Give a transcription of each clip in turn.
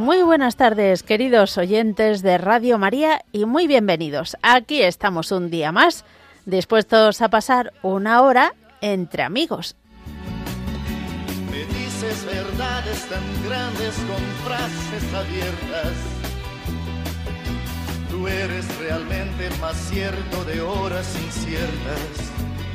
Muy buenas tardes, queridos oyentes de Radio María, y muy bienvenidos. Aquí estamos un día más, dispuestos a pasar una hora entre amigos. Me dices verdades tan grandes con frases abiertas. Tú eres realmente más cierto de horas inciertas.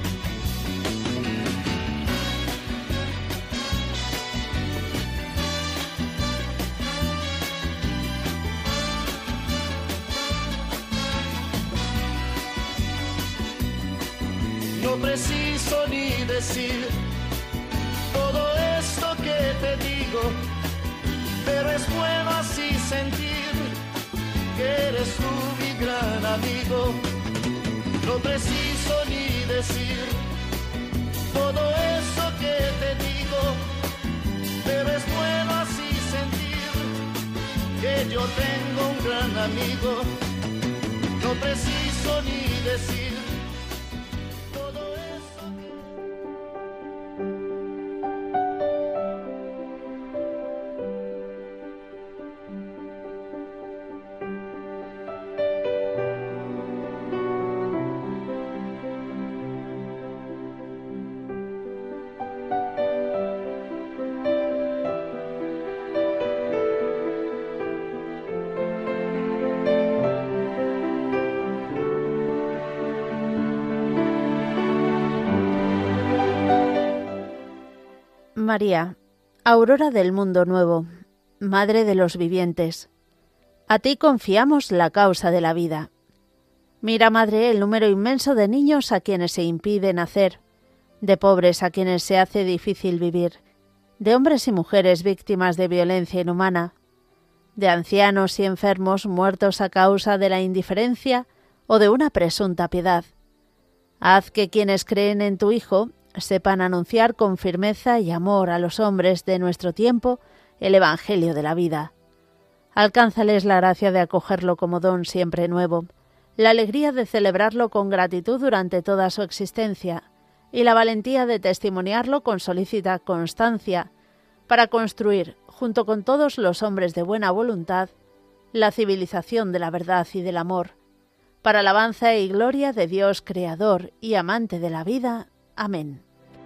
No preciso ni decir todo esto que te digo, pero es bueno así sentir que eres tú mi gran amigo. No preciso ni decir todo eso que te digo, pero es bueno así sentir que yo tengo un gran amigo. No preciso ni decir. María, aurora del mundo nuevo, madre de los vivientes, a ti confiamos la causa de la vida. Mira, madre, el número inmenso de niños a quienes se impide nacer, de pobres a quienes se hace difícil vivir, de hombres y mujeres víctimas de violencia inhumana, de ancianos y enfermos muertos a causa de la indiferencia o de una presunta piedad. Haz que quienes creen en tu Hijo sepan anunciar con firmeza y amor a los hombres de nuestro tiempo el Evangelio de la vida. Alcánzales la gracia de acogerlo como don siempre nuevo, la alegría de celebrarlo con gratitud durante toda su existencia y la valentía de testimoniarlo con solícita constancia para construir, junto con todos los hombres de buena voluntad, la civilización de la verdad y del amor, para alabanza y gloria de Dios Creador y amante de la vida. Amén.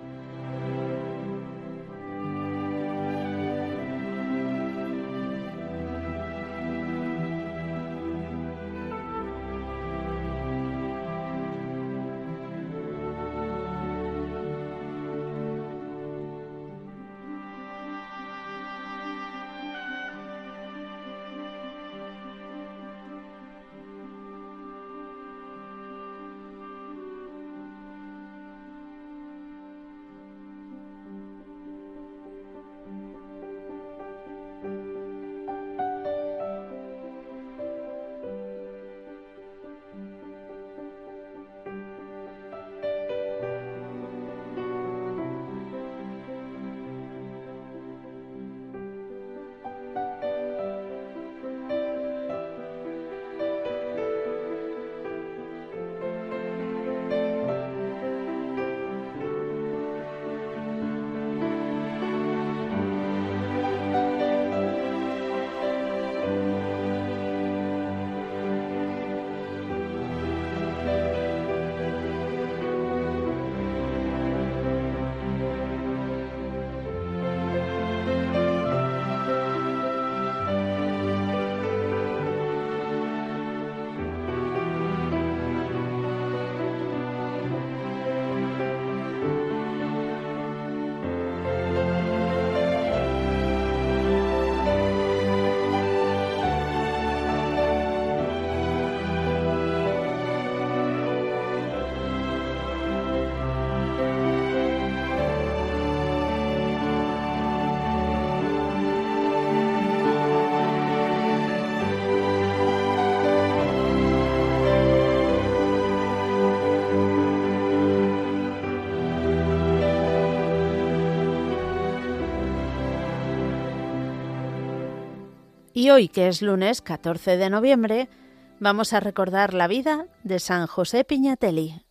Y hoy, que es lunes 14 de noviembre, vamos a recordar la vida de San José Pignatelli.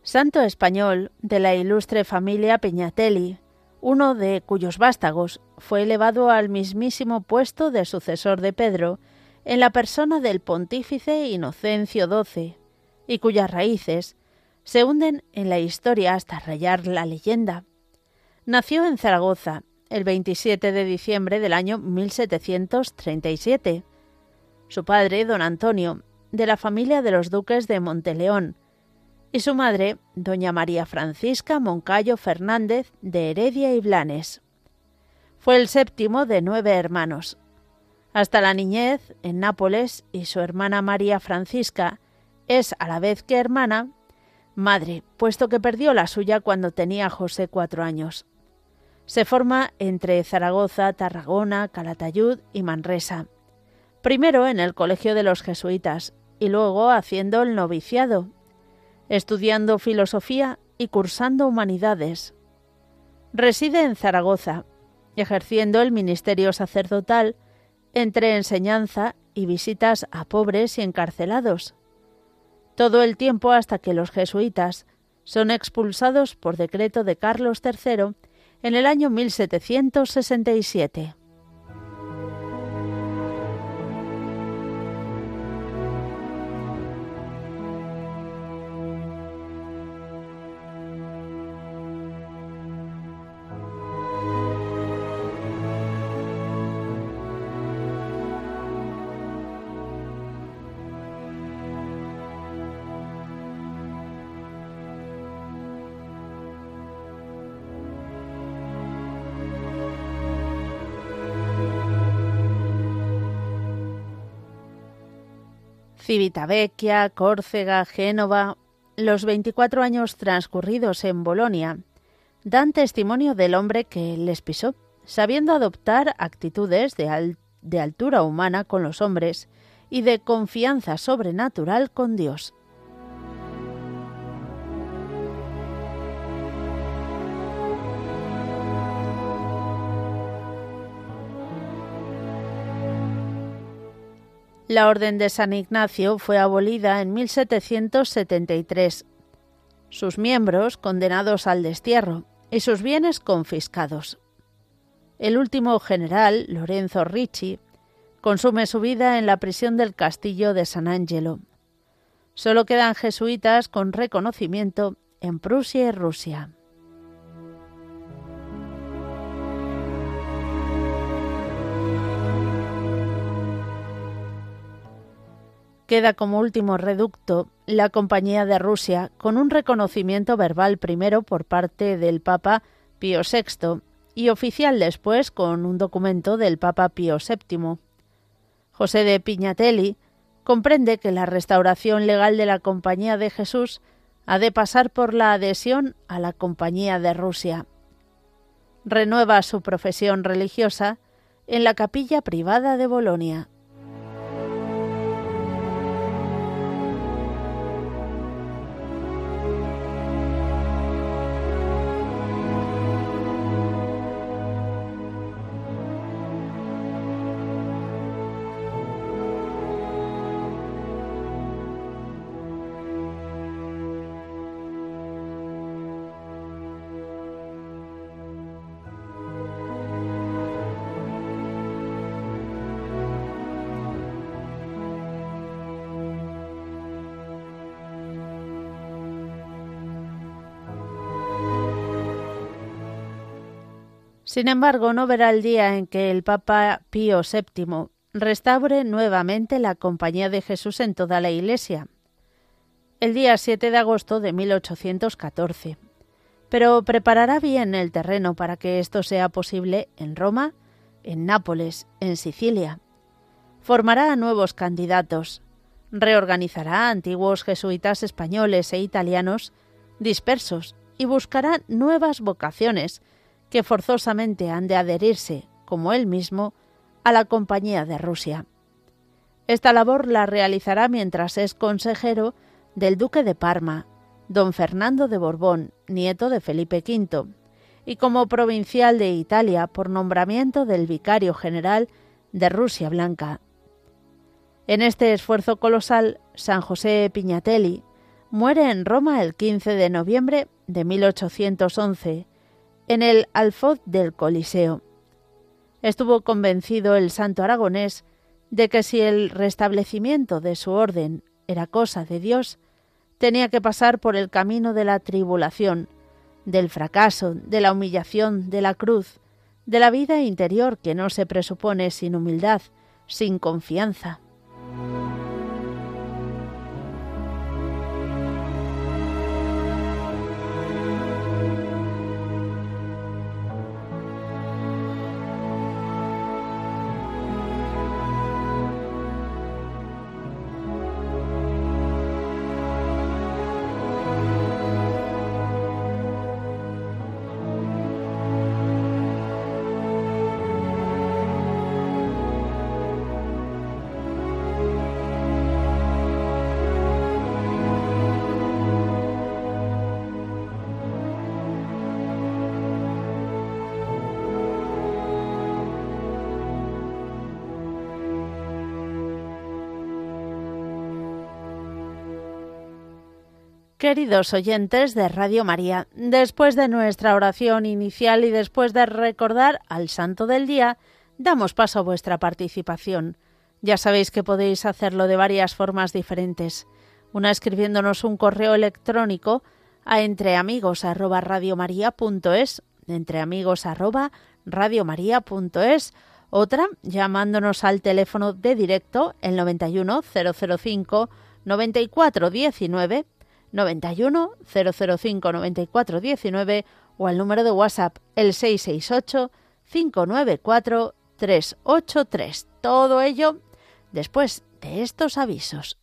santo español de la ilustre familia Pignatelli, uno de cuyos vástagos fue elevado al mismísimo puesto de sucesor de Pedro en la persona del pontífice Inocencio XII, y cuyas raíces se hunden en la historia hasta rayar la leyenda. Nació en Zaragoza el 27 de diciembre del año 1737. Su padre, don Antonio, de la familia de los duques de Monteleón, y su madre, doña María Francisca Moncayo Fernández de Heredia y Blanes. Fue el séptimo de 9 hermanos. Hasta la niñez, en Nápoles, y su hermana María Francisca es, a la vez que hermana, madre, puesto que perdió la suya cuando tenía José 4 años. Se forma entre Zaragoza, Tarragona, Calatayud y Manresa. Primero en el Colegio de los Jesuitas y luego haciendo el noviciado, estudiando filosofía y cursando humanidades. Reside en Zaragoza, ejerciendo el ministerio sacerdotal entre enseñanza y visitas a pobres y encarcelados. Todo el tiempo hasta que los jesuitas son expulsados por decreto de Carlos III en el año 1767. Civitavecchia, Córcega, Génova, los 24 años transcurridos en Bolonia, dan testimonio del hombre que les pisó, sabiendo adoptar actitudes de altura humana con los hombres y de confianza sobrenatural con Dios. La Orden de San Ignacio fue abolida en 1773, sus miembros condenados al destierro y sus bienes confiscados. El último general, Lorenzo Ricci, consume su vida en la prisión del castillo de San Angelo. Solo quedan jesuitas con reconocimiento en Prusia y Rusia. Queda como último reducto la Compañía de Rusia, con un reconocimiento verbal primero por parte del Papa Pío VI y oficial después con un documento del Papa Pío VII. José de Pignatelli comprende que la restauración legal de la Compañía de Jesús ha de pasar por la adhesión a la Compañía de Rusia. Renueva su profesión religiosa en la capilla privada de Bolonia. Sin embargo, no verá el día en que el Papa Pío VII restaure nuevamente la Compañía de Jesús en toda la Iglesia, el día 7 de agosto de 1814. Pero preparará bien el terreno para que esto sea posible en Roma, en Nápoles, en Sicilia. Formará a nuevos candidatos, reorganizará a antiguos jesuitas españoles e italianos dispersos y buscará nuevas vocaciones que forzosamente han de adherirse, como él mismo, a la Compañía de Rusia. Esta labor la realizará mientras es consejero del duque de Parma, don Fernando de Borbón, nieto de Felipe V, y como provincial de Italia por nombramiento del vicario general de Rusia Blanca. En este esfuerzo colosal, San José Pignatelli muere en Roma el 15 de noviembre de 1811, en el alfoz del Coliseo. Estuvo convencido el santo aragonés de que si el restablecimiento de su orden era cosa de Dios, tenía que pasar por el camino de la tribulación, del fracaso, de la humillación, de la cruz, de la vida interior que no se presupone sin humildad, sin confianza. Queridos oyentes de Radio María, después de nuestra oración inicial y después de recordar al Santo del Día, damos paso a vuestra participación. Ya sabéis que podéis hacerlo de varias formas diferentes. Una escribiéndonos un correo electrónico a entreamigos@radiomaria.es, entreamigos@radiomaria.es, otra llamándonos al teléfono de directo el 91 005 94 19, 91 005 94 19 o al número de WhatsApp el 668 594 383. Todo ello después de estos avisos.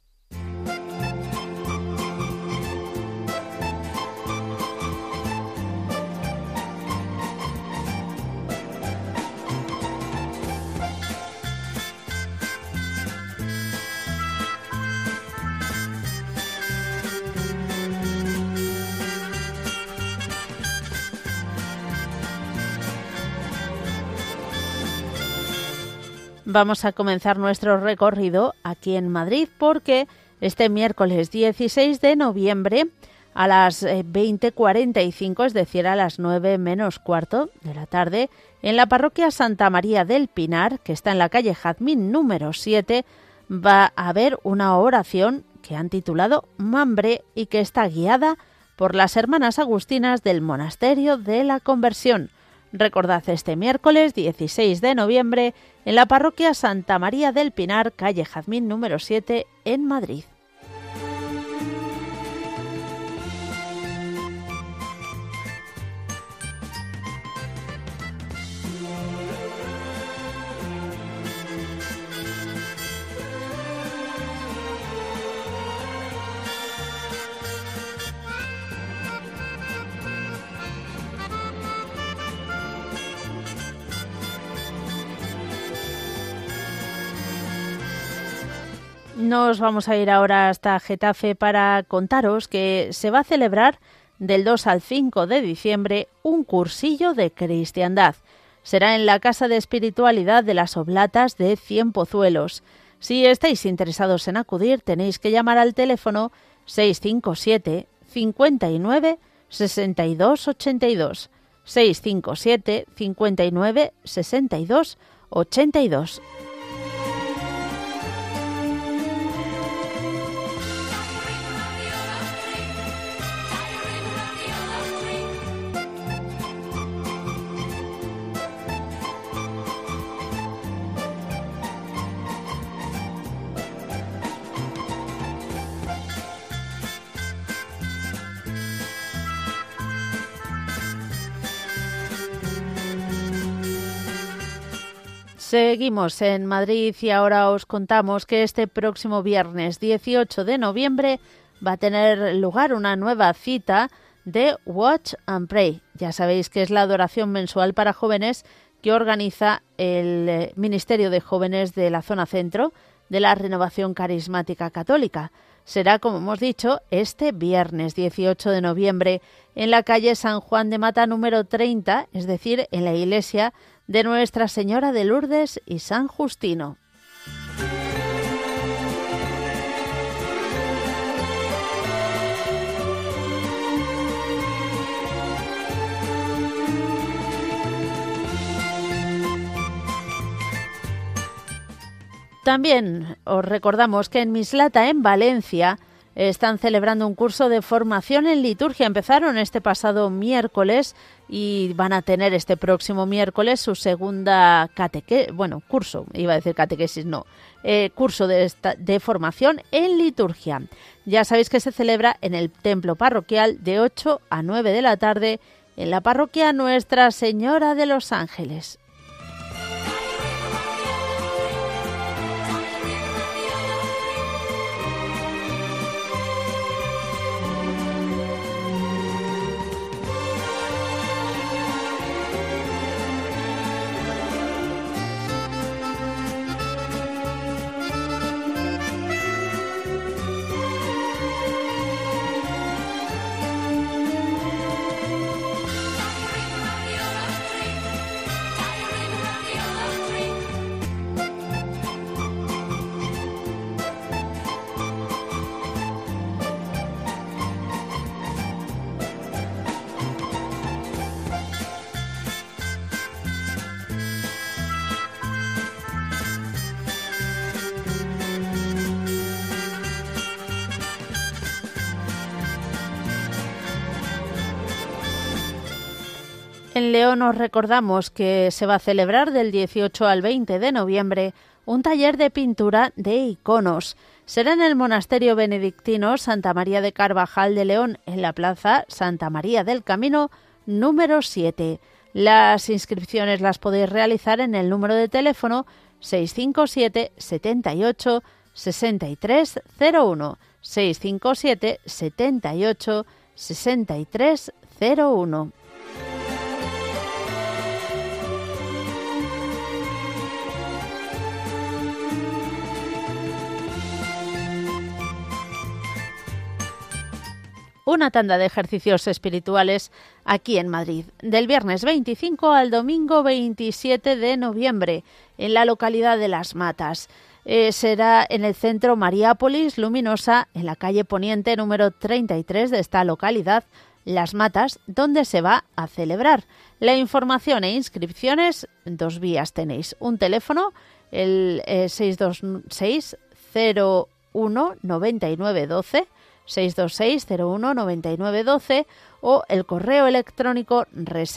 Vamos a comenzar nuestro recorrido aquí en Madrid porque este miércoles 16 de noviembre a las 20:45, es decir, a las 9 menos cuarto de la tarde, en la parroquia Santa María del Pinar, que está en la calle Jazmín número 7, va a haber una oración que han titulado Mambre y que está guiada por las hermanas agustinas del Monasterio de la Conversión. Recordad, este miércoles 16 de noviembre en la parroquia Santa María del Pinar, calle Jazmín número 7, en Madrid. Nos vamos a ir ahora hasta Getafe para contaros que se va a celebrar del 2 al 5 de diciembre un cursillo de cristiandad. Será en la Casa de Espiritualidad de las Oblatas de Cienpozuelos. Si estáis interesados en acudir, tenéis que llamar al teléfono 657 59 62 82. 657 59 62 82. Seguimos en Madrid y ahora os contamos que este próximo viernes 18 de noviembre va a tener lugar una nueva cita de Watch and Pray. Ya sabéis que es la adoración mensual para jóvenes que organiza el Ministerio de Jóvenes de la Zona Centro de la Renovación Carismática Católica. Será, como hemos dicho, este viernes 18 de noviembre en la calle San Juan de Mata número 30, es decir, en la iglesia de Nuestra Señora de Lourdes y San Justino. También os recordamos que en Mislata, en Valencia, están celebrando un curso de formación en liturgia. Empezaron este pasado miércoles y van a tener este próximo miércoles su segunda curso, iba a decir catequesis, no, curso de formación en liturgia. Ya sabéis que se celebra en el templo parroquial de 8 a 9 de la tarde en la parroquia Nuestra Señora de los Ángeles. En León os recordamos que se va a celebrar del 18 al 20 de noviembre un taller de pintura de iconos. Será en el Monasterio Benedictino Santa María de Carvajal de León, en la Plaza Santa María del Camino número 7. Las inscripciones las podéis realizar en el número de teléfono 657 78 6301. 657 78 6301. Una tanda de ejercicios espirituales aquí en Madrid, del viernes 25 al domingo 27 de noviembre, en la localidad de Las Matas. Será en el centro Mariápolis Luminosa, en la calle Poniente número 33 de esta localidad, Las Matas, donde se va a celebrar. La información e inscripciones, dos vías tenéis. Un teléfono, el 626 01 9912, 626-01-9912 o el correo electrónico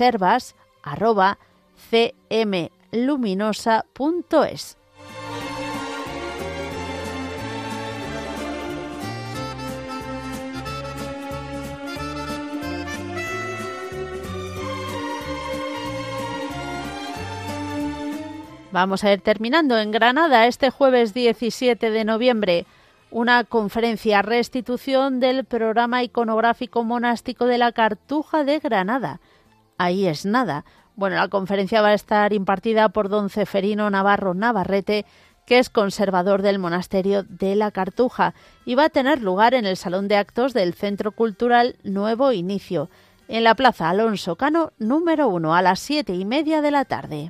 reservas@cmluminosa.es. Vamos a ir terminando en Granada este jueves 17 de noviembre. Una conferencia restitución del programa iconográfico monástico de la Cartuja de Granada. Ahí es nada. Bueno, la conferencia va a estar impartida por don Ceferino Navarro Navarrete, que es conservador del monasterio de la Cartuja, y va a tener lugar en el Salón de Actos del Centro Cultural Nuevo Inicio, en la Plaza Alonso Cano número 1, a las 7:30 de la tarde.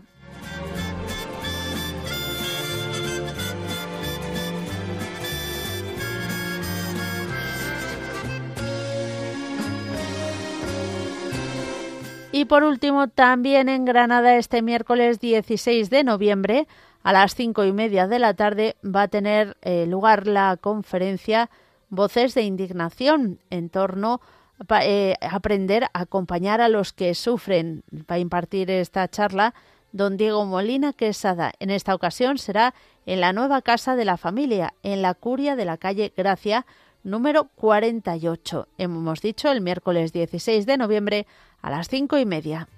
Y por último, también en Granada este miércoles 16 de noviembre a las 5:30 de la tarde va a tener lugar la conferencia Voces de Indignación en torno a aprender a acompañar a los que sufren. Va a impartir esta charla don Diego Molina Quesada. En esta ocasión será en la nueva Casa de la Familia, en la Curia de la calle Gracia, número 48. Hemos dicho el miércoles 16 de noviembre a las 5:30.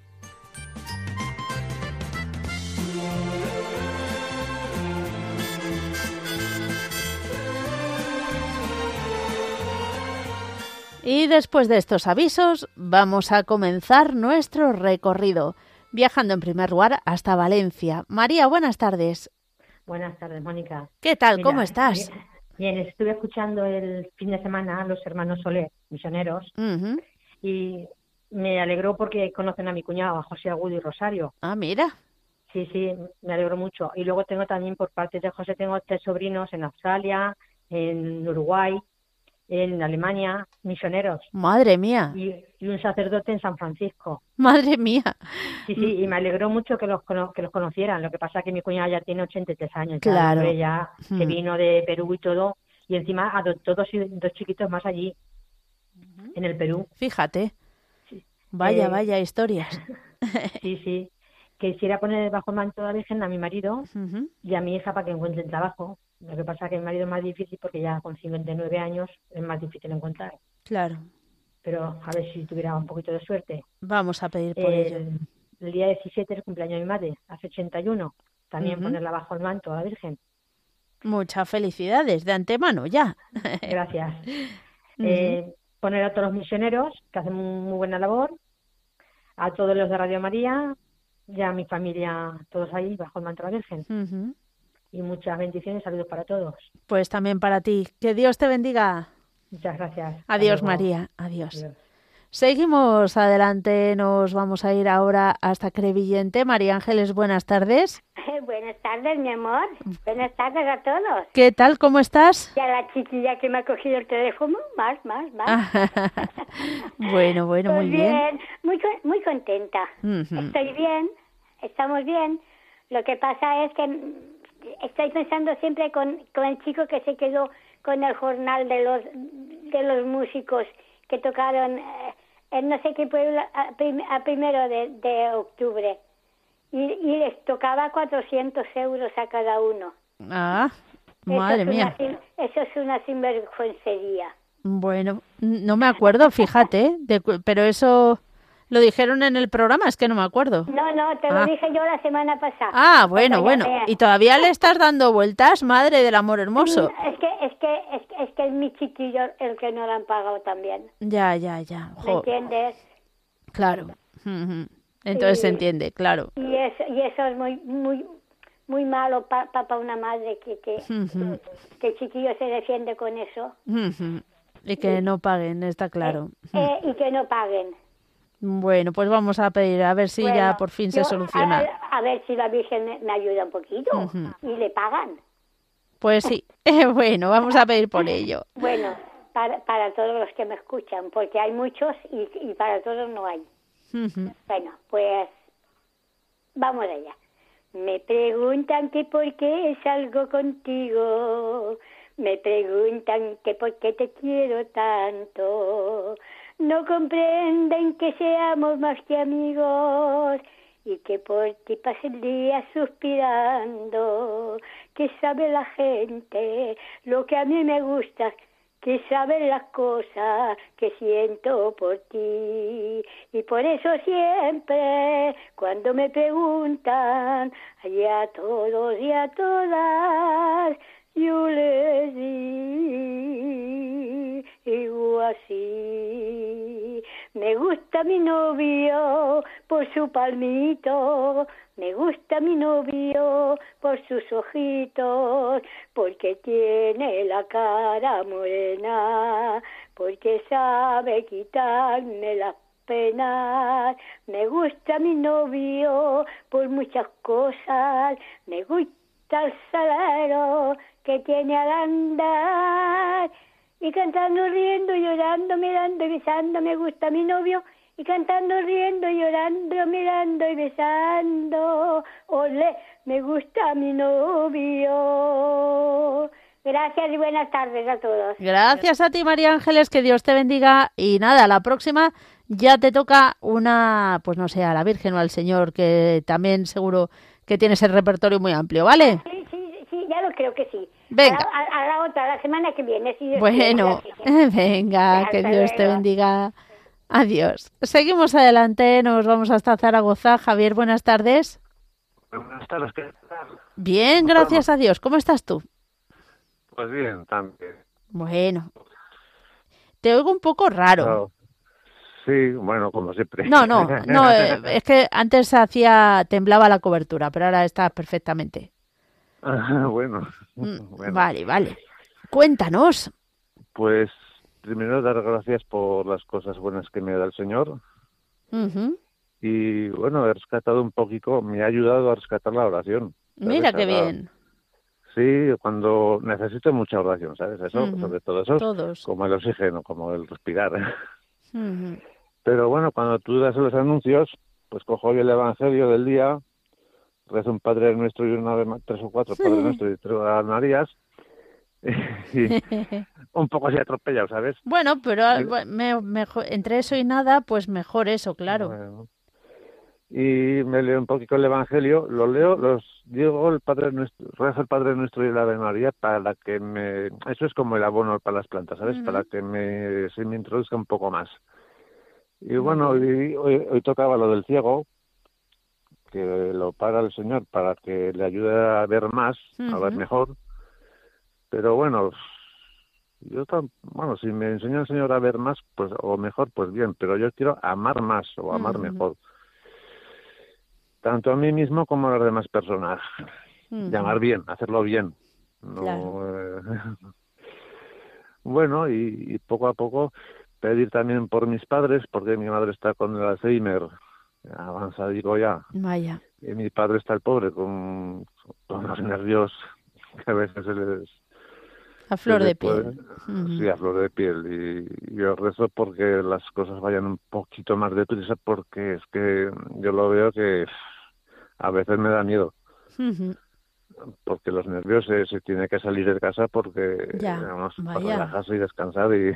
Y después de estos avisos, vamos a comenzar nuestro recorrido, viajando en primer lugar hasta Valencia. María, buenas tardes. Buenas tardes, Mónica. ¿Qué tal? Mira, ¿Cómo estás? Bien, estuve escuchando el fin de semana a los hermanos Soler, misioneros, y me alegró porque conocen a mi cuñado, a José Agudo y Rosario. Ah, mira. Sí, me alegró mucho. Y luego tengo también por parte de José, tengo 3 sobrinos en Australia, en Uruguay, en Alemania, misioneros. Madre mía. Y un sacerdote en San Francisco. Madre mía. Sí, y me alegró mucho que los conocieran. Lo que pasa es que mi cuñada ya tiene 83 años. Claro. Ya se vino de Perú y todo, y encima adoptó dos chiquitos más allí, en el Perú. Fíjate. Sí. Vaya historias. Sí. Quisiera poner bajo el manto de la Virgen a mi marido y a mi hija para que encuentren trabajo. Lo que pasa es que mi marido es más difícil porque ya con 59 años es más difícil encontrar. Claro. Pero a ver si tuviera un poquito de suerte. Vamos a pedir por ello. El día 17 es el cumpleaños de mi madre, hace 81. También ponerla bajo el manto a la Virgen. Muchas felicidades de antemano ya. Gracias. Poner a todos los misioneros que hacen muy buena labor, a todos los de Radio María, y a mi familia, todos ahí bajo el manto de la Virgen. Y muchas bendiciones y saludos para todos. Pues también para ti. Que Dios te bendiga. Muchas gracias. Adiós, María. Adiós. Seguimos adelante. Nos vamos a ir ahora hasta Crevillente. María Ángeles, buenas tardes. Buenas tardes, mi amor. Buenas tardes a todos. ¿Qué tal? ¿Cómo estás? Ya la chiquilla que me ha cogido el teléfono, más. Bueno, pues muy bien. Muy contenta. Estoy bien, estamos bien. Lo que pasa es que estoy pensando siempre con el chico que se quedó con el jornal de los músicos que tocaron en no sé qué pueblo a 1 de octubre. Y les tocaba 400 euros a cada uno. Madre mía. Eso es una sinvergüencería. Bueno, no me acuerdo, fíjate, pero eso lo dijeron en el programa, es que no me acuerdo. No, te lo dije yo la semana pasada. Bueno. ¿Y todavía le estás dando vueltas, madre del amor hermoso? Es que es mi chiquillo el que no lo han pagado también. Ya. ¿Me entiendes? Claro. Entonces se entiende, claro. Y eso es muy malo para una madre que el chiquillo se defiende con eso. Y que no paguen, está claro. Y que no paguen. Bueno, pues vamos a pedir a ver si ya por fin se soluciona. A ver si la Virgen me ayuda un poquito y le pagan. Pues sí. Bueno, vamos a pedir por ello. Bueno, para todos los que me escuchan, porque hay muchos y para todos no hay. Bueno, pues vamos allá. Me preguntan que por qué salgo contigo. Me preguntan que por qué te quiero tanto. No comprenden que seamos más que amigos y que por ti pase el día suspirando. Que sabe la gente lo que a mí me gusta, que saben las cosas que siento por ti. Y por eso siempre, cuando me preguntan, a todos y a todas, yo les digo así. Me gusta mi novio por su palmito, me gusta mi novio por sus ojitos, porque tiene la cara morena, porque sabe quitarme las penas. Me gusta mi novio por muchas cosas, me gusta el salero que tiene al andar. Y cantando, riendo, llorando, mirando y besando, me gusta mi novio. Y cantando, riendo, llorando, mirando y besando, olé, me gusta mi novio. Gracias y buenas tardes a todos. Gracias a ti, María Ángeles, que Dios te bendiga. Y nada, la próxima ya te toca una, pues no sé, a la Virgen o al Señor, que también seguro que tienes el repertorio muy amplio, ¿vale? Sí, ya lo creo que sí. Venga. A la otra, la semana que viene. Si bueno, venga, que Dios te bendiga. Adiós. Seguimos adelante, nos vamos hasta Zaragoza. Javier, buenas tardes. Buenas tardes, ¿qué tal? Bien, gracias a Dios. ¿Cómo estás tú? Pues bien, también. Bueno. Te oigo un poco raro. No. Sí, bueno, como siempre. No, es que antes temblaba la cobertura, pero ahora está perfectamente. Bueno. Vale. Cuéntanos. Pues primero dar gracias por las cosas buenas que me da el Señor. Y bueno, he rescatado un poquito, me ha ayudado a rescatar la oración. Mira qué bien. Sí, cuando necesito mucha oración, ¿sabes? Eso, sobre todo eso, Todos. como el oxígeno, como el respirar. Ujú. Pero bueno, cuando tú das los anuncios, pues cojo yo el Evangelio del día, rezo un Padre Nuestro y tres o cuatro Padre Nuestro y tres Ave Marías, y un poco así atropellado, ¿sabes? Bueno, pero Y, mejor, entre eso y nada, pues mejor eso, claro. bueno, y me leo un poquito el Evangelio, lo leo, los digo el Padre Nuestro, rezo el Padre Nuestro y la Ave María para que eso es como el abono para las plantas, ¿sabes? Para que se me introduzca un poco más. Y bueno, hoy tocaba lo del ciego, que lo para el Señor para que le ayude a ver más, a ver mejor. Pero bueno, bueno, si me enseña el Señor a ver más, pues o mejor, pues bien, pero yo quiero amar más o amar mejor, tanto a mí mismo como a las demás personas. Y amar bien, hacerlo bien. No, Claro. Bueno, y poco a poco pedir también por mis padres, porque mi madre está con el Alzheimer avanzadico ya. Vaya. Y mi padre está el pobre con los nervios que a veces A flor de puede, piel. sí, a flor de piel. Y yo rezo porque las cosas vayan un poquito más deprisa, porque es que yo lo veo que a veces me da miedo. Porque los nervios se tiene que salir de casa porque vamos, para relajarse y descansar y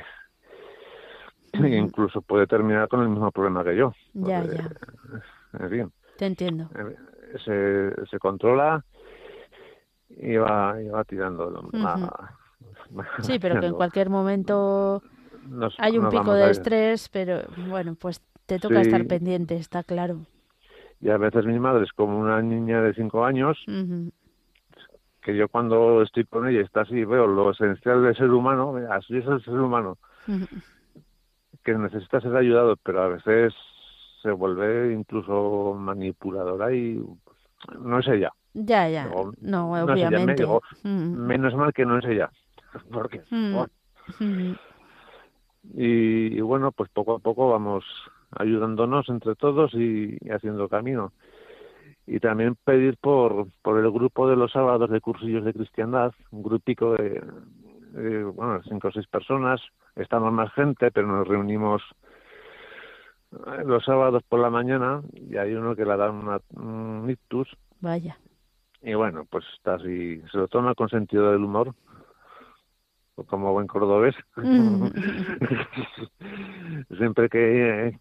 incluso puede terminar con el mismo problema que yo. Porque, en fin. Te entiendo. Se controla y va tirando. Sí, pero que en cualquier momento hay un pico de estrés, pero bueno, pues te toca estar pendiente, está claro. Y a veces mi madre es como una niña de 5 años, que yo cuando estoy con ella está así, veo lo esencial del ser humano, así es el ser humano, que necesita ser ayudado, pero a veces se vuelve incluso manipuladora y no es ella. Ya. No, obviamente. Es ella. Menos mal que no es ella. Porque, y bueno, pues poco a poco vamos ayudándonos entre todos y haciendo camino. Y también pedir por el grupo de los sábados de cursillos de cristiandad, un grupico de 5 o 6 personas. Estamos más gente, pero nos reunimos los sábados por la mañana y hay uno que le da un ictus. Vaya. Y bueno, pues está así, se lo toma con sentido del humor, como buen cordobés. Siempre que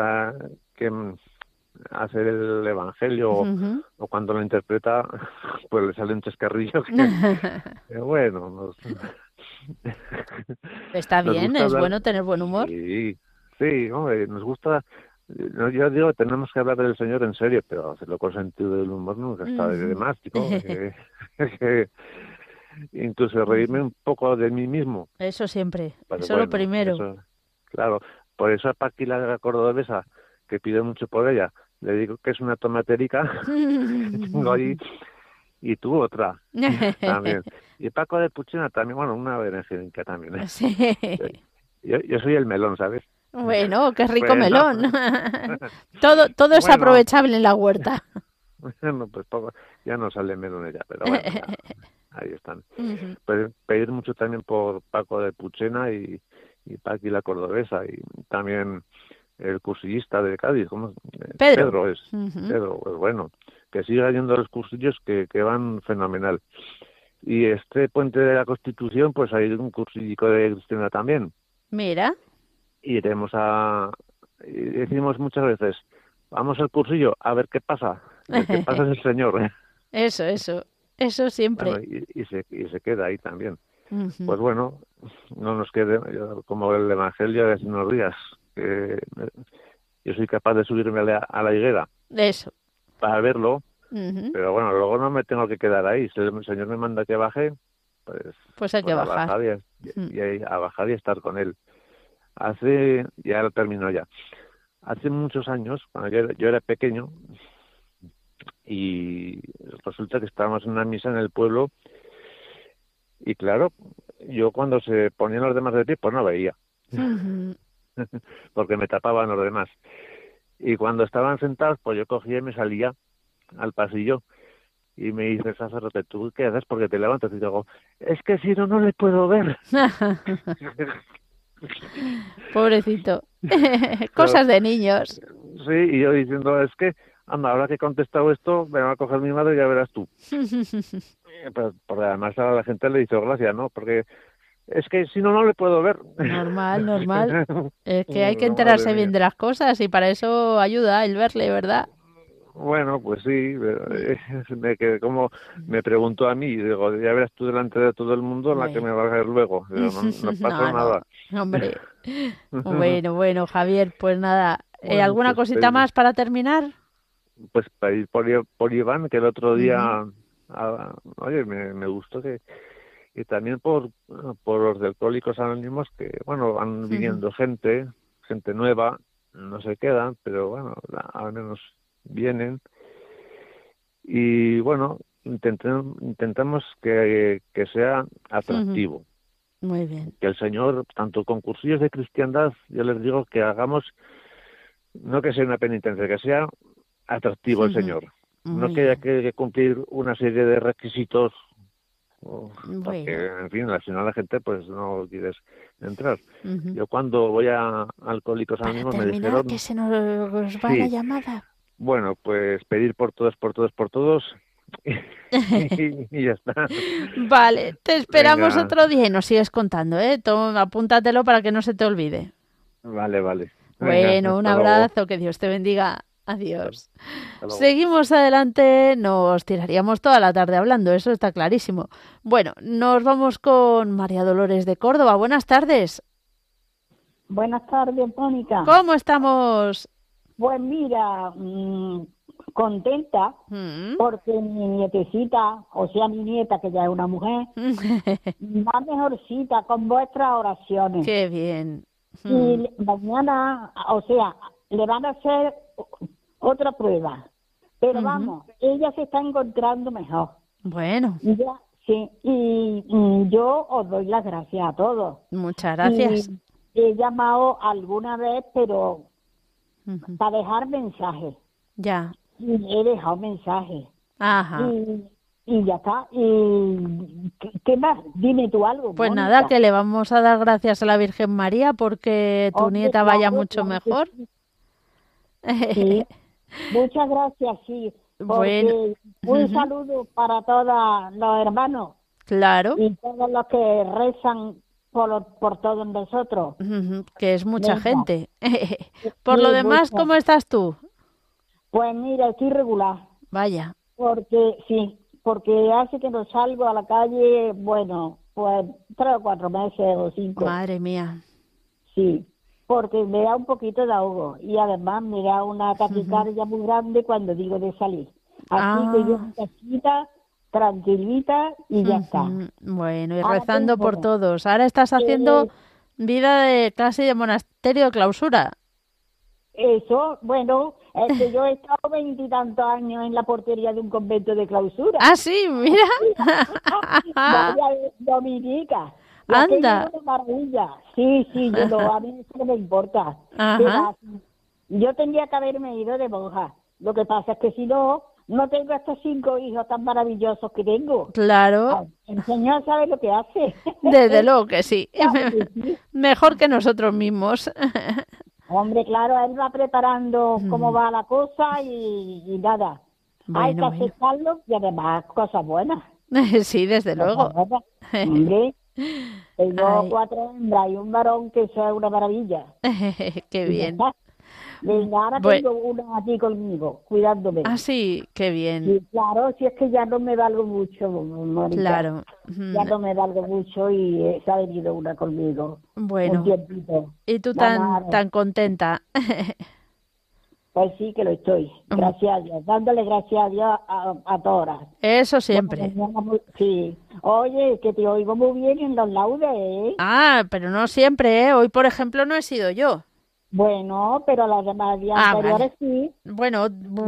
hacer el evangelio o cuando lo interpreta, pues le sale un chascarrillo que bueno. Está bien, es bueno tener buen humor. Sí, hombre, nos gusta. Yo digo, tenemos que hablar del Señor en serio, pero hacerlo con sentido del humor nunca está de más, chico. Incluso reírme un poco de mí mismo. Eso siempre, pues eso lo primero. Claro, por eso a Paqui la cordobesa, que pido mucho por ella, le digo que es una tomaterica que tengo ahí, y tú otra también. Y Paco de Puchena también, bueno, una berenjenica también. Sí. Yo soy el melón, ¿sabes? Bueno, qué rico melón. Todo es aprovechable en la huerta. Bueno, pues ya no sale melón ya, pero bueno, ahí están. Pues pedir mucho también por Paco de Puchena y Paqui la cordobesa, y también el cursillista de Cádiz, ¿cómo? Pedro es. Pedro, pues bueno, que siga yendo a los cursillos que van fenomenal. Y este puente de la Constitución, pues hay un cursillico de Cristina también. Mira. Y decimos muchas veces, vamos al cursillo a ver qué pasa. El que pasa es el Señor. Eso siempre. Bueno, y se queda ahí también. Pues bueno, no nos quede, como el Evangelio de hace unos días, que yo soy capaz de subirme a la higuera. Eso. Para verlo, pero bueno, luego no me tengo que quedar ahí. Si el Señor me manda que baje, pues hay que bajar. A bajar y estar con Él. Ya lo termino ya. Hace muchos años, cuando yo era pequeño, y resulta que estábamos en una misa en el pueblo, y claro, yo cuando se ponían los demás de pie, pues no veía, porque me tapaban los demás. Y cuando estaban sentados, pues yo cogía y me salía al pasillo, Y me dice el sacerdote, ¿tú qué haces? Porque te levantas. Y digo, es que si no, no le puedo ver. Pobrecito. Cosas de niños. Sí, y yo diciendo, es que, anda, ahora que he contestado esto, me va a coger mi madre y ya verás tú. Pero además a la gente le hizo gracia, ¿no? Porque es que si no, no le puedo ver. Normal. Es que hay que Madre enterarse mía. bien de las cosas y para eso ayuda el verle, ¿verdad? Bueno, pues sí, me quedé como me preguntó a mí, y digo, ya verás tú delante de todo el mundo la que me va a ver luego. Digo, no pasa nada. Hombre. Bueno, Javier, pues nada. Bueno, ¿Alguna pues cosita más para terminar? Pues para ir por Iván, que el otro día, oye, me gustó y también por los de Alcohólicos Anónimos, que, bueno, van viniendo gente nueva, no se quedan, pero bueno, al menos vienen. Y bueno, intentamos que sea atractivo. Muy bien. Que el Señor, tanto con cursillos de cristiandad, yo les digo que hagamos, no que sea una penitencia, que sea atractivo el Señor. No que haya que cumplir una serie de requisitos, porque, en fin, al final la gente pues no quieres entrar. Yo cuando voy a Alcohólicos Anónimos me dijeron... que se nos va la llamada. Bueno, pues pedir por todos y ya está. Vale, te esperamos Venga. otro día y nos sigues contando, ¿eh? Apúntatelo para que no se te olvide. Vale. Bueno, un abrazo, que Dios te bendiga. Adiós. Seguimos adelante, nos tiraríamos toda la tarde hablando, eso está clarísimo. Bueno, nos vamos con María Dolores de Córdoba. Buenas tardes. Buenas tardes, Mónica. ¿Cómo estamos? Pues mira, contenta porque mi nietecita, o sea, mi nieta, que ya es una mujer, va mejorcita con vuestras oraciones. Qué bien. Y mañana, o sea, le van a hacer otra prueba. Pero vamos, ella se está encontrando mejor. Bueno. Ya, sí, y yo os doy las gracias a todos. Muchas gracias. Y he llamado alguna vez, pero para dejar mensajes. Ya. Y he dejado mensajes. Ajá. Y ya está. ¿Y qué más? Dime tú algo, pues Mónica. Nada, que le vamos a dar gracias a la Virgen María porque tu nieta vaya mucho mejor. Sí. Muchas gracias, sí. Porque un saludo para todos los hermanos. Claro. Y todos los que rezan por todos nosotros. Que es mucha gente. Por lo demás, ¿cómo estás tú? Pues mira, estoy regular. Vaya. Porque hace que no salgo a la calle, bueno, pues 3 o 4 meses o 5. Madre mía. Sí, porque me da un poquito de ahogo y además me da una taquicardia muy grande cuando digo de salir. Así que yo en casita, tranquilita y ya está. Bueno, y rezando por todos. Ahora estás haciendo vida de casi de monasterio de clausura. Eso, bueno, es que yo he estado 20 y tantos años en la portería de un convento de clausura. Ah, sí, mira. Vaya dominica. Anda. Una maravilla. Sí, a mí eso no me importa. Yo tendría que haberme ido de monja. Lo que pasa es que si no tengo estos 5 hijos tan maravillosos que tengo. Claro. El Señor sabe lo que hace. Desde luego que sí. Mejor que nosotros mismos. Hombre, claro, él va preparando cómo va la cosa y nada. Hay que aceptarlo y además cosas buenas. Sí, desde luego. Hombre, tengo 4 hembras y un varón que sea una maravilla. Qué bien. Venga, ahora tengo una aquí conmigo, cuidándome. Ah, sí, qué bien. Sí, claro, si es que ya no me valgo mucho, Mónica. Claro. Ya no me valgo mucho y se ha venido una conmigo. Bueno. Un tiempito. Y tú tan contenta. Pues sí que lo estoy, gracias a Dios, dándole gracias a Dios a todas. Eso siempre. Sí. Oye, que te oigo muy bien en los laudes, ¿eh? Ah, pero no siempre, ¿eh? Hoy, por ejemplo, no he sido yo. Bueno, pero las demás días anteriores sí. Bueno,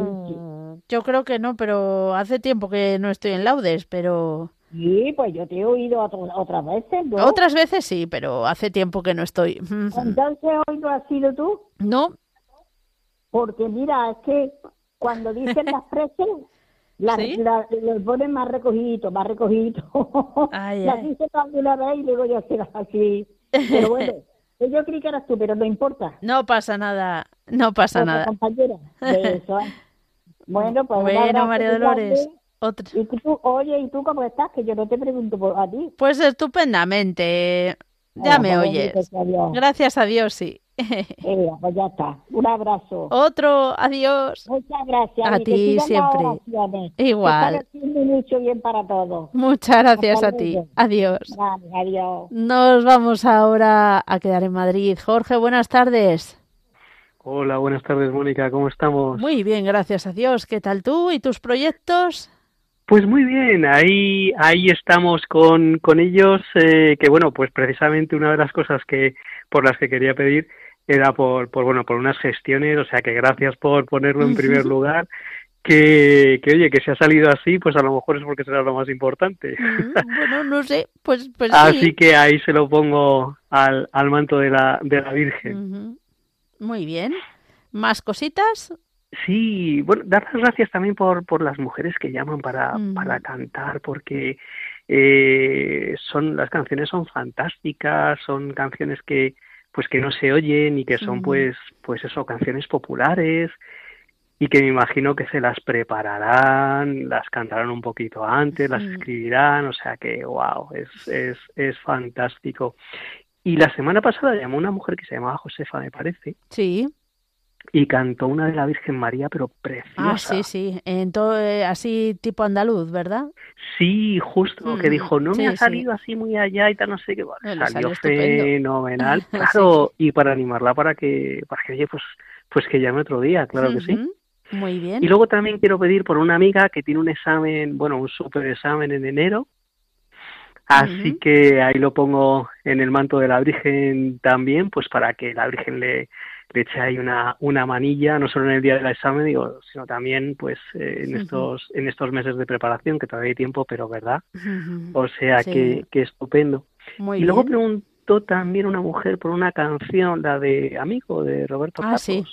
yo creo que no, pero hace tiempo que no estoy en laudes, pero... Sí, pues yo te he oído otras veces, ¿no? Otras veces sí, pero hace tiempo que no estoy. Entonces, ¿hoy no has sido tú? No. Porque mira, es que cuando dicen las frases, ¿Sí? Los ponen más recogidos. Las hice también una vez y luego ya será así. Pero bueno, yo creí que eras tú, pero no importa. No pasa nada, no pasa nada. Compañera de eso. Bueno, pues bueno, María Dolores. Y tú, oye, ¿y tú cómo estás? Que yo no te pregunto a ti. Pues estupendamente. Ya me oyes. Gracias a Dios, sí. Pues ya está. Un abrazo. Otro, adiós. Muchas gracias. A ti siempre. Igual. Están haciendo mucho bien para todos. Muchas gracias a ti. Adiós. Vale, adiós. Nos vamos ahora a quedar en Madrid. Jorge, buenas tardes. Hola, buenas tardes, Mónica. ¿Cómo estamos? Muy bien, gracias a Dios. ¿Qué tal tú y tus proyectos? Pues muy bien, ahí estamos con ellos, que bueno, pues precisamente una de las cosas por las que quería pedir era por unas gestiones, o sea que gracias por ponerlo en primer lugar, que oye, que se ha salido así, pues a lo mejor es porque será lo más importante. Bueno, no sé, pues sí. Así que ahí se lo pongo al manto de la Virgen. Muy bien. ¿Más cositas? Sí, bueno, dar las gracias también por las mujeres que llaman para cantar, porque las canciones son fantásticas, son canciones que no se oyen y que son pues eso, canciones populares y que me imagino que se las prepararán, las cantarán un poquito antes, las escribirán, o sea que wow, es fantástico. Y la semana pasada llamó una mujer que se llamaba Josefa, me parece. Sí. Y cantó una de la Virgen María, pero preciosa. Sí. En todo, así tipo andaluz, ¿verdad? Sí, justo, que dijo, no me ha salido así muy allá y tal, no sé qué. Bueno, salió fenomenal, claro, y para animarla para que oye, pues que llame otro día, claro que sí. Muy bien. Y luego también quiero pedir por una amiga que tiene un examen, un super examen en enero. Así que ahí lo pongo en el manto de la Virgen también, pues para que la Virgen le eche ahí una manilla, no solo en el día del examen, sino también pues en estos meses de preparación, que todavía hay tiempo, pero verdad. O sea que estupendo. Muy y luego bien. preguntó también una mujer por una canción, la de Amigo, de Roberto Carlos. Sí.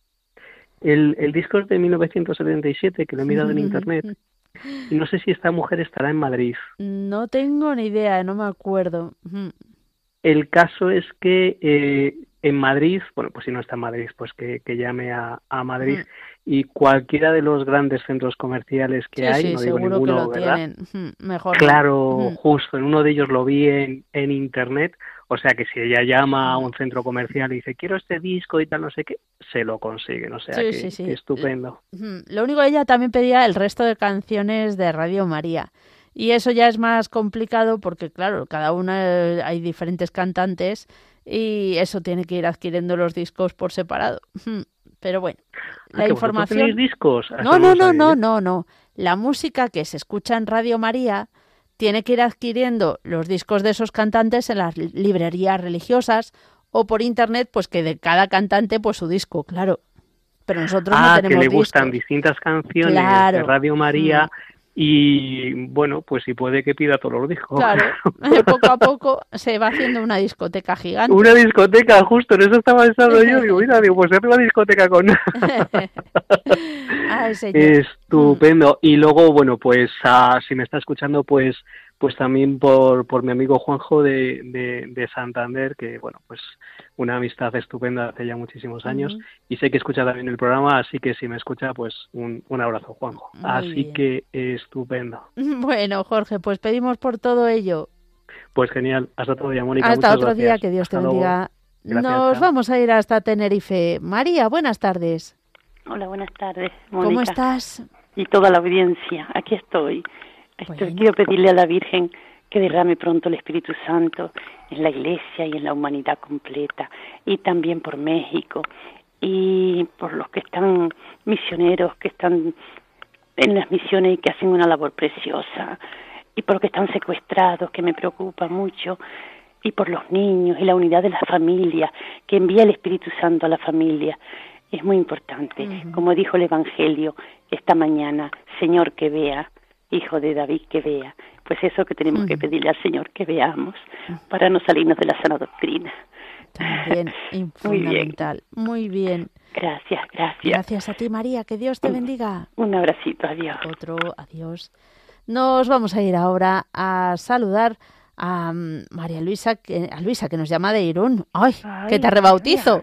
El disco es de 1977, que lo he mirado en internet. Y no sé si esta mujer estará en Madrid. No tengo ni idea, no me acuerdo. El caso es que en Madrid, bueno, pues si no está en Madrid, pues que llame a Madrid y cualquiera de los grandes centros comerciales que hay, no digo ninguno, que lo ¿verdad? Tienen. Mejor. Claro, justo, en uno de ellos lo vi en internet, o sea que si ella llama a un centro comercial y dice quiero este disco y tal, no sé qué, se lo consiguen, o sea que estupendo. Lo único, ella también pedía el resto de canciones de Radio María. Y eso ya es más complicado porque, claro, cada una hay diferentes cantantes y eso tiene que ir adquiriendo los discos por separado. Pero bueno, la información... ¿Tenéis discos? No. La música que se escucha en Radio María tiene que ir adquiriendo los discos de esos cantantes en las librerías religiosas o por internet, pues que de cada cantante pues su disco, claro. Pero nosotros no tenemos que le discos. Gustan distintas canciones de Radio María... Y bueno, pues si puede que pida todos los discos. Claro, poco a poco se va haciendo una discoteca gigante. Una discoteca, justo, en eso estaba pensando yo. Digo, pues hace una discoteca con... Ay, estupendo. Y luego, bueno, pues si me está escuchando, pues también por mi amigo Juanjo de Santander, que bueno, pues una amistad estupenda hace ya muchísimos años, y sé que escucha también el programa, así que si me escucha, pues un abrazo, Juanjo. Así que estupendo. Bueno, Jorge, pues pedimos por todo ello. Pues genial, hasta otro día, Mónica. Hasta otro gracias. día, que Dios te bendiga. Nos vamos a ir hasta Tenerife. María, buenas tardes. Hola, buenas tardes, Mónica. ¿Cómo estás? Y toda la audiencia, aquí estoy. Quiero pedirle a la Virgen que derrame pronto el Espíritu Santo en la Iglesia y en la humanidad completa, y también por México, y por los que están misioneros, que están en las misiones y que hacen una labor preciosa, y por los que están secuestrados, que me preocupa mucho, y por los niños y la unidad de la familia, que envía el Espíritu Santo a la familia. Es muy importante, como dijo el Evangelio esta mañana, Señor, que vea, Hijo de David, que vea. Pues eso que tenemos que pedirle al Señor, que veamos, para no salirnos de la sana doctrina. También fundamental. Muy bien. Gracias. Gracias a ti, María, que Dios te bendiga. Un abracito, adiós. Otro, adiós. Nos vamos a ir ahora a saludar a María Luisa, que nos llama de Irún. ¡Ay, que te rebautizo!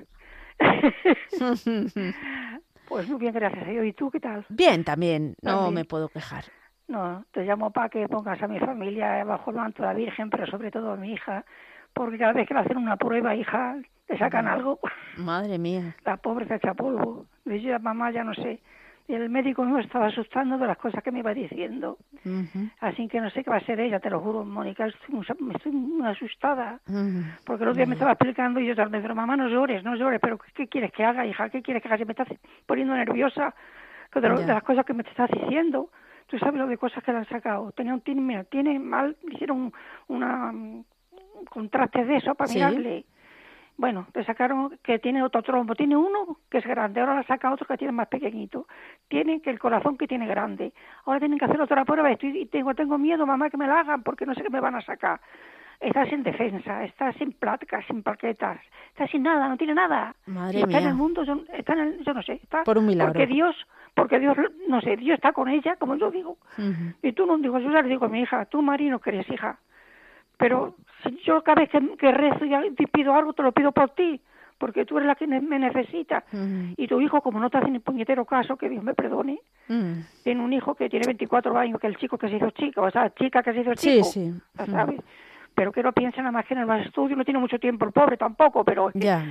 Pues muy bien, gracias a Dios. ¿Y tú qué tal? Bien, también. No me puedo quejar. No, te llamo para que pongas a mi familia bajo el manto de la Virgen, pero sobre todo a mi hija, porque cada vez que le hacen una prueba, hija, le sacan algo. Madre mía. La pobre se echa polvo. Dice, yo, mamá, ya no sé. Y el médico me estaba asustando de las cosas que me iba diciendo. Así que no sé qué va a ser ella, te lo juro, Mónica, estoy muy asustada. Porque el otro día me estaba explicando y yo también, pero mamá, no llores, pero ¿qué quieres que haga, hija? ¿Qué quieres que haga? Se me está poniendo nerviosa de las cosas que me estás diciendo. Tú sabes lo de cosas que le han sacado. Tenía un tiene mal, hicieron un contraste de eso para mirarle. Bueno, le sacaron que tiene otro trombo. Tiene uno que es grande, ahora le saca otro que tiene más pequeñito. Tiene que el corazón que tiene grande. Ahora tienen que hacer otra prueba y tengo miedo, mamá, que me la hagan porque no sé qué me van a sacar. Está sin defensa, está sin placas, sin plaquetas, está sin nada, no tiene nada. Madre mía. En el mundo, yo no sé, está por un milagro. Porque Dios, no sé, Dios está con ella, como yo digo. Y tú no digo, yo ya le digo a mi hija, tú, Mari, no crees, hija. Pero si yo cada vez que rezo y te pido algo, te lo pido por ti, porque tú eres la que me necesita. Y tu hijo, como no te hace ni puñetero caso, que Dios me perdone, tiene un hijo que tiene 24 años, que el chico que se hizo chica, o sea, chica que se hizo chico, ya sabes. Pero que no piensa nada más que en el estudio, no tiene mucho tiempo el pobre tampoco, pero,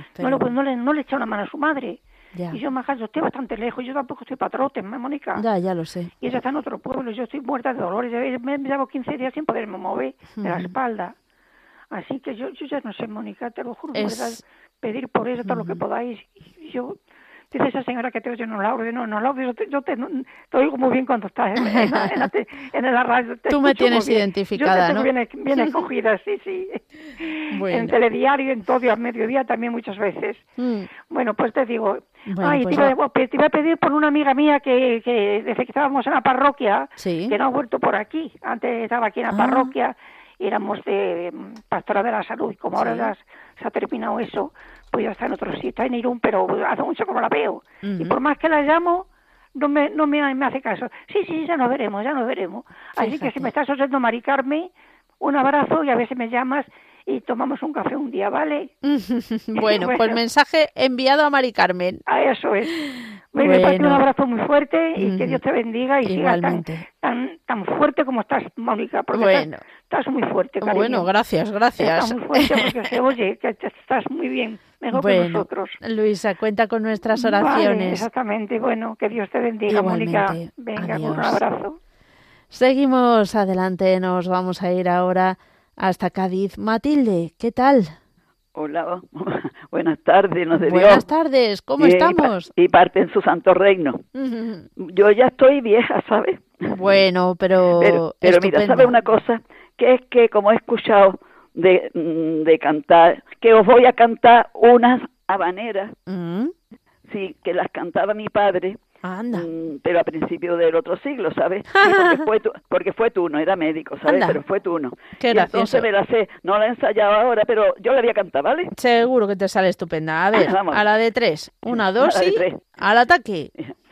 no le echa una mano a su madre. Y yo, maja, yo estoy bastante lejos, yo tampoco estoy para trotes, Mónica. Ya lo sé. Y ella está en otro pueblo, yo estoy muerta de dolores, me llevo 15 días sin poderme mover de la espalda. Así que yo ya no sé, Mónica, te lo juro, verdad, pedir por eso todo lo que podáis. Y yo, dice esa señora que te oye, no, Laura, yo te oigo muy bien cuando estás en la radio. Tú me tienes identificada, ¿no? Bien escogida, sí. Bueno. En telediario, en todo, y al mediodía también muchas veces. Bueno, pues te digo, te iba a pedir por una amiga mía que desde que estábamos en la parroquia, que no ha vuelto por aquí, antes estaba aquí en la parroquia, y éramos de Pastora de la Salud, y como ahora ya se ha terminado eso, pues ya está en otro sitio, está en Irún, pero hace mucho que no la veo. Y por más que la llamo, no me hace caso. Sí, ya nos veremos. Así que si me estás oyendo, Mari Carmen, un abrazo y a ver si me llamas y tomamos un café un día, ¿vale? Bueno, pues mensaje enviado a Mari Carmen. Eso es. Un abrazo muy fuerte y que Dios te bendiga y sigas tan fuerte como estás, Mónica, porque estás muy fuerte, cariño. Bueno, gracias. Estás muy fuerte porque se oye que estás muy bien, mejor que nosotros. Luisa, cuenta con nuestras oraciones. Vale, exactamente, bueno, que Dios te bendiga, igualmente. Mónica. Venga, un abrazo. Seguimos adelante, nos vamos a ir ahora hasta Cádiz. Matilde, ¿qué tal? Hola, buenas tardes, nos de Dios. Buenas tardes, ¿cómo estamos? Y parte en su santo reino. Yo ya estoy vieja, ¿sabes? Bueno, pero mira, ¿sabe una cosa? Que es que como he escuchado de cantar, que os voy a cantar unas habaneras, sí, que las cantaba mi padre. Anda. Pero a principios del otro siglo, ¿sabes? Porque fue tú, no era médico, ¿sabes? Anda. Pero fue tú, ¿no? Qué gracioso. Entonces me la sé, no la he ensayado ahora, pero yo la voy a cantar, ¿vale? Seguro que te sale estupenda. A ver, a la de 3. 1, 2 y al ataque.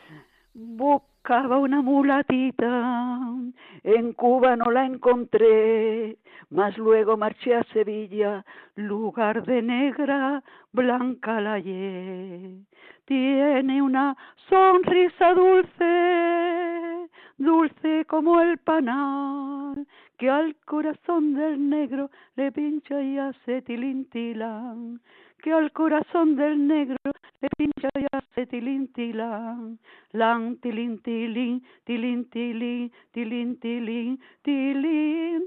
Buscaba una mulatita, en Cuba no la encontré, mas luego marché a Sevilla, lugar de negra, blanca la hallé. Tiene una sonrisa dulce, dulce como el panal, que al corazón del negro le pincha y hace tilintilán, que al corazón del negro le pincha y hace tilintilán, lan tilintilín, tilintilín, tilintilín, tilintilán.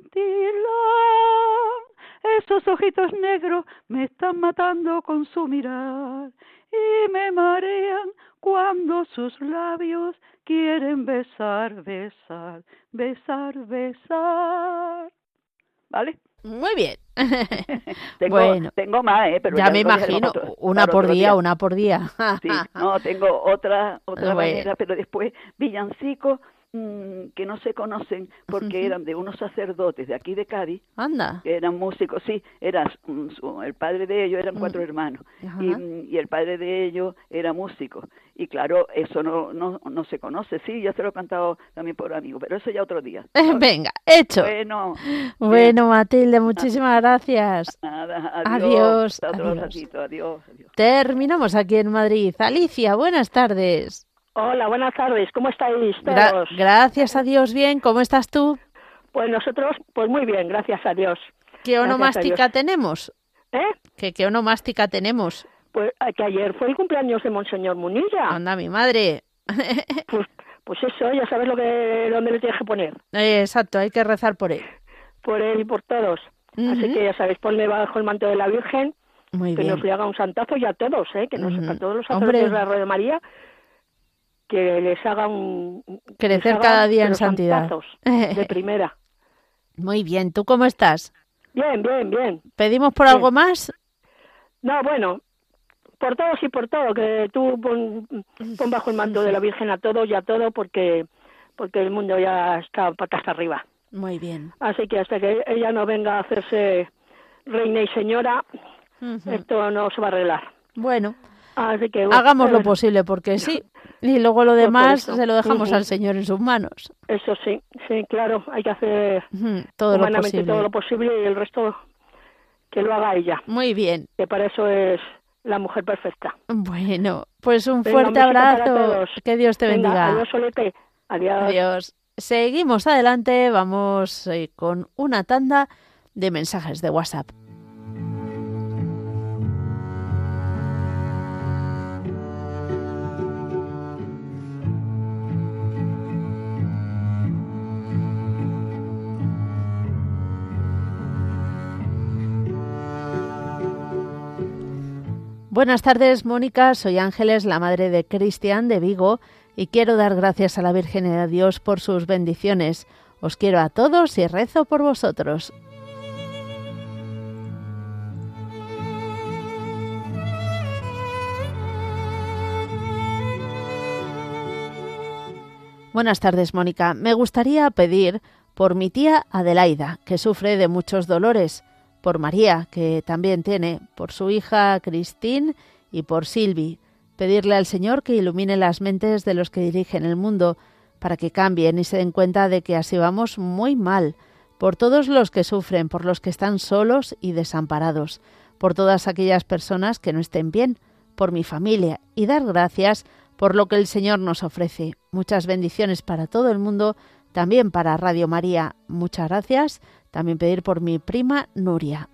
Esos ojitos negros me están matando con su mirar y me marean cuando sus labios quieren besar, besar, besar, besar. ¿Vale? Muy bien. Tengo más, pero ya me imagino, una por día. Sí, no, tengo otra manera, pero después villancico que no se conocen porque eran de unos sacerdotes de aquí de Cádiz. Anda. Que eran músicos, sí, el padre de ellos, eran 4 hermanos, y el padre de ellos era músico. Y claro, eso no se conoce, sí, ya se lo he cantado también por amigos, pero eso ya otro día. Venga, hecho. Bueno, Matilde, muchísimas gracias. Nada, adiós. Hasta otro ratito, adiós. Terminamos aquí en Madrid. Alicia, buenas tardes. Hola, buenas tardes. ¿Cómo estáis todos? Gracias a Dios, bien. ¿Cómo estás tú? Pues nosotros, pues muy bien, gracias a Dios. ¿Qué onomástica tenemos? ¿Qué onomástica tenemos? Pues que ayer fue el cumpleaños de Monseñor Munilla. Anda, mi madre. Pues eso, ya sabes dónde le tienes que poner. Exacto, hay que rezar por él. Por él y por todos. Así que ya sabéis, ponle bajo el manto de la Virgen. Muy que bien. Nos le haga un santazo y a todos, que a todos los sacerdotes de la Radio María, que les haga crecer cada día en santidad. De primera. Muy bien, ¿tú cómo estás? Bien. ¿Pedimos por algo más? No, bueno, por todos y por todo, que tú pon bajo el manto de la Virgen a todo y a todo, porque el mundo ya está patas arriba. Muy bien. Así que hasta que ella no venga a hacerse reina y señora, esto no se va a arreglar. Bueno, así que, hagamos lo posible, porque sí. Y luego lo demás se lo dejamos al Señor en sus manos. Eso sí, claro, hay que hacer humanamente todo lo posible y el resto que lo haga ella. Muy bien. Que para eso es la mujer perfecta. Bueno, pues un fuerte abrazo. Que Dios te bendiga. Adiós, Solete. Adiós. Seguimos adelante, vamos con una tanda de mensajes de WhatsApp. Buenas tardes, Mónica. Soy Ángeles, la madre de Cristian de Vigo, y quiero dar gracias a la Virgen y a Dios por sus bendiciones. Os quiero a todos y rezo por vosotros. Buenas tardes, Mónica. Me gustaría pedir por mi tía Adelaida, que sufre de muchos dolores, por María, que también tiene, por su hija Cristín y por Silvi. Pedirle al Señor que ilumine las mentes de los que dirigen el mundo para que cambien y se den cuenta de que así vamos muy mal. Por todos los que sufren, por los que están solos y desamparados, por todas aquellas personas que no estén bien, por mi familia y dar gracias por lo que el Señor nos ofrece. Muchas bendiciones para todo el mundo, también para Radio María. Muchas gracias. También pedir por mi prima Nuria.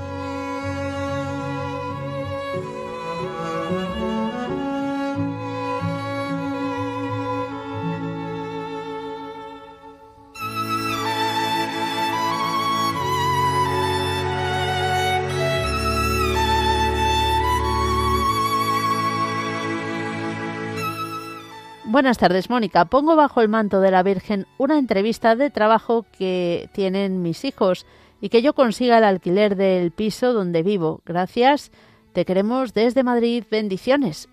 Buenas tardes, Mónica. Pongo bajo el manto de la Virgen una entrevista de trabajo que tienen mis hijos y que yo consiga el alquiler del piso donde vivo. Gracias. Te queremos desde Madrid. Bendiciones.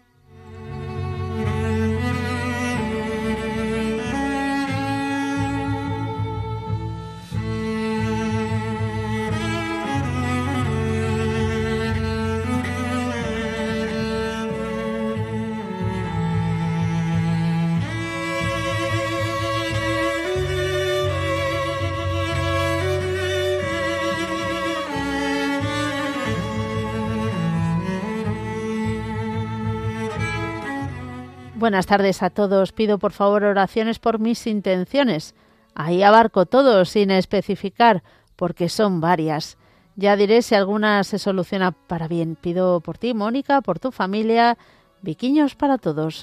Buenas tardes a todos. Pido por favor oraciones por mis intenciones. Ahí abarco todo sin especificar, porque son varias. Ya diré si alguna se soluciona para bien. Pido por ti, Mónica, por tu familia. Viquiños para todos.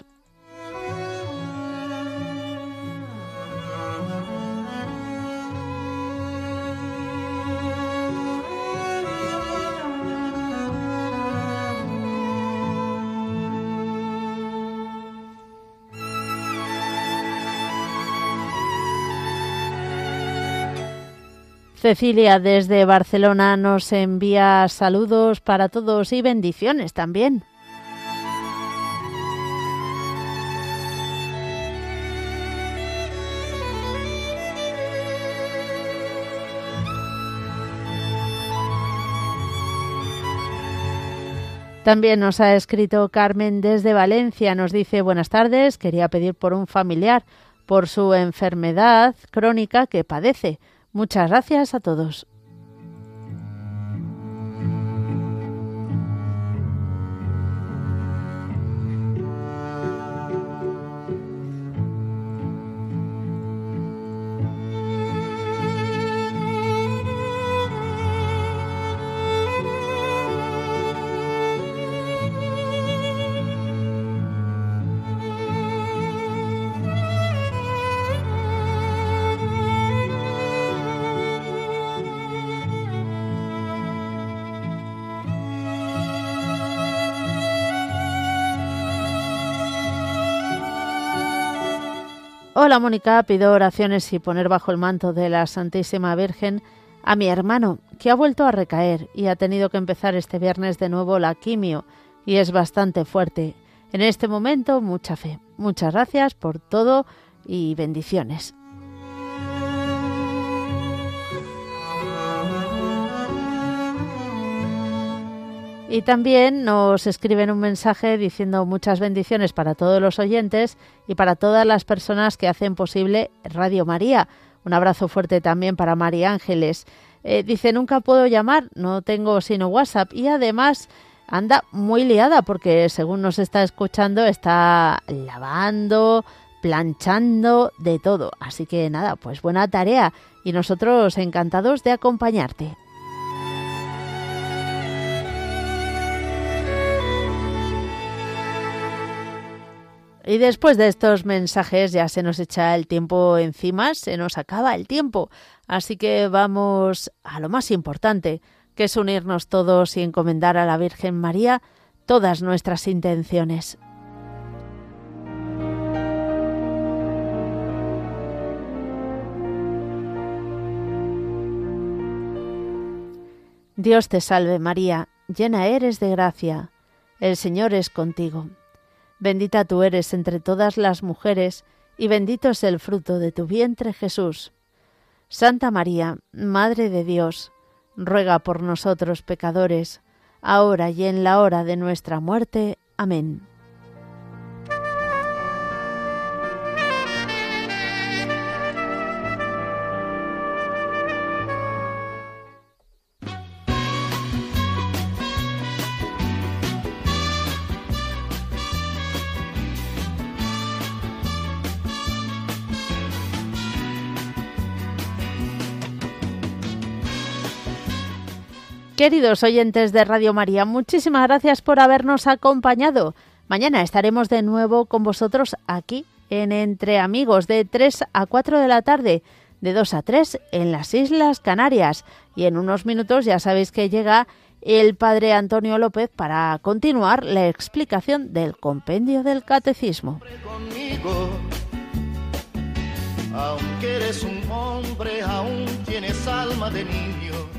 Cecilia desde Barcelona nos envía saludos para todos y bendiciones también. También nos ha escrito Carmen desde Valencia. Nos dice: buenas tardes, quería pedir por un familiar, por su enfermedad crónica que padece. Muchas gracias a todos. Hola Mónica, pido oraciones y poner bajo el manto de la Santísima Virgen a mi hermano, que ha vuelto a recaer y ha tenido que empezar este viernes de nuevo la quimio y es bastante fuerte. En este momento, mucha fe. Muchas gracias por todo y bendiciones. Y también nos escriben un mensaje diciendo muchas bendiciones para todos los oyentes y para todas las personas que hacen posible Radio María. Un abrazo fuerte también para María Ángeles. Dice: nunca puedo llamar, no tengo sino WhatsApp, y además anda muy liada porque según nos está escuchando está lavando, planchando, de todo. Así que nada, pues buena tarea y nosotros encantados de acompañarte. Y después de estos mensajes ya se nos echa el tiempo encima, se nos acaba el tiempo. Así que vamos a lo más importante, que es unirnos todos y encomendar a la Virgen María todas nuestras intenciones. Dios te salve María, llena eres de gracia, el Señor es contigo. Bendita tú eres entre todas las mujeres, y bendito es el fruto de tu vientre, Jesús. Santa María, Madre de Dios, ruega por nosotros pecadores, ahora y en la hora de nuestra muerte. Amén. Queridos oyentes de Radio María, muchísimas gracias por habernos acompañado. Mañana estaremos de nuevo con vosotros aquí en Entre Amigos de 3 a 4 de la tarde, de 2 a 3 en las Islas Canarias. Y en unos minutos ya sabéis que llega el Padre Antonio López para continuar la explicación del compendio del Catecismo. Aunque eres un hombre, aún tienes alma de niño.